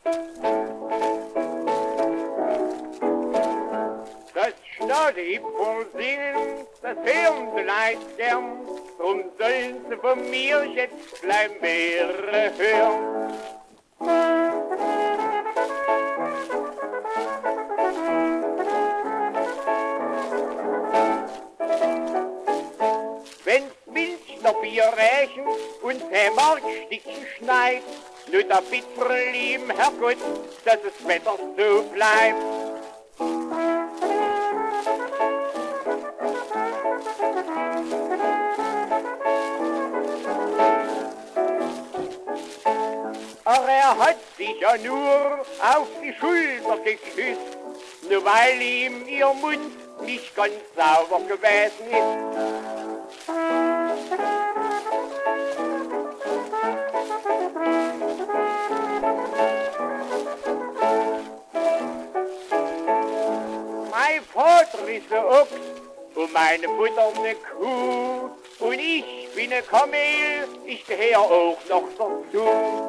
Das Stadtlied vor Singen, das hören die Leute gern, drum sollen sie von mir jetzt gleich mehr hören. Wenn's Milchnerbier rächen und der Markstückchen schneit, nur der bittere lieben Herrgott, dass das Wetter so bleibt. Ach, hat sich ja nur auf die Schulter geküsst, nur weil ihm ihr Mund nicht ganz sauber gewesen ist. Mein Vater ist ein Ochs und meine Mutter eine Kuh und ich bin ein Kamel, ich gehöre auch noch dazu.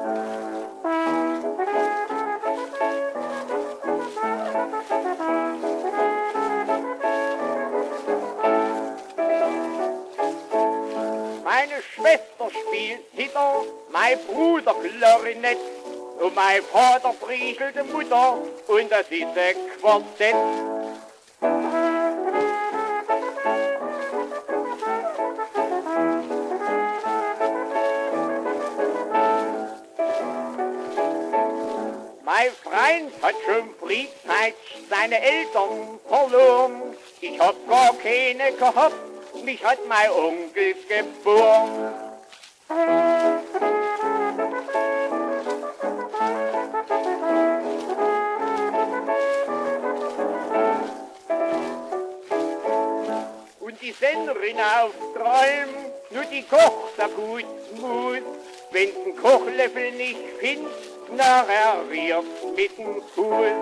Meine Schwester spielt Zither, mein Bruder Klarinett und mein Vater priegelt die Mutter und das ist ein Quartett. Mein Freund hat schon frühzeitig seine Eltern verloren. Ich hab gar keine gehabt, mich hat mein Onkel geboren. Und die Sennerin auf Träum, nur die kocht da gut Mut. Wenn's einen Kochlöffel nicht findet, nachher wird's mit dem Fuß.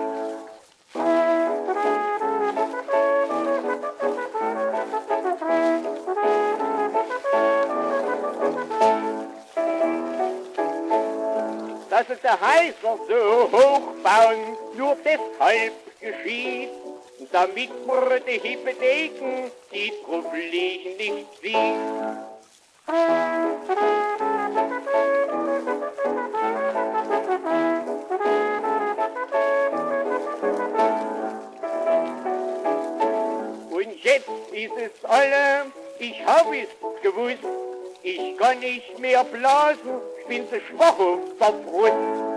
Dass es der Heißer so hoch bauen, nur deshalb geschieht, damit man die Hypotheken, die drauf liegen, nicht sieht. Und jetzt ist es alle, ich hab es gewusst, ich kann nicht mehr blasen, ich bin zu schwach auf der Brust.